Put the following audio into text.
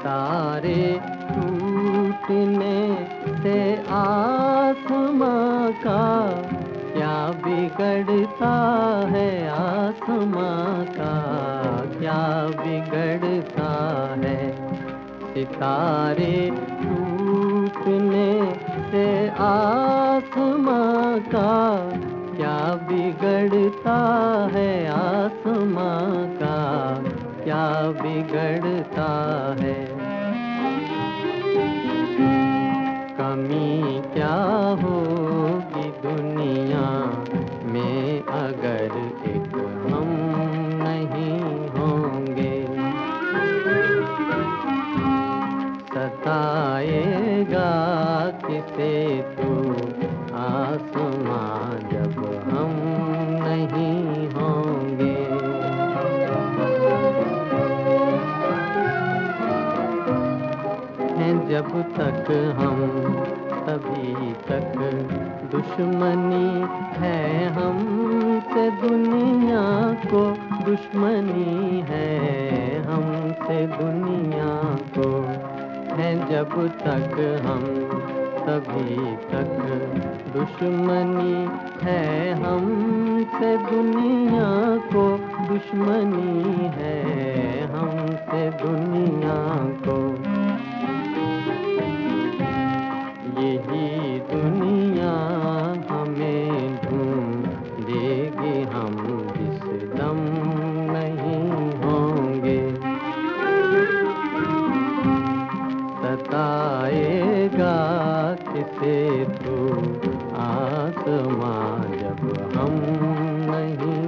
सितारे टूटने से आसमां का क्या बिगड़ता है, आसमां का क्या बिगड़ता है। सितारे टूटने से आसमां का क्या बिगड़ता है, आसमां का क्या बिगड़ता है। कमी क्या होगी दुनिया में अगर एक हम नहीं होंगे। सताएगा किसे तू आसमां जब हम नहीं होंगे। हैं जब तक हम तभी तक दुश्मनी है हमसे, दुनिया को दुश्मनी है हमसे, दुनिया को है जब तक हम तभी तक दुश्मनी है हमसे, दुनिया को दुश्मनी है हमसे, दुनिया को। यही दुनिया हमें ढूंढेगी हम जिस दम नहीं होंगे। सताएगा किसे तू आसमां जब हम नहीं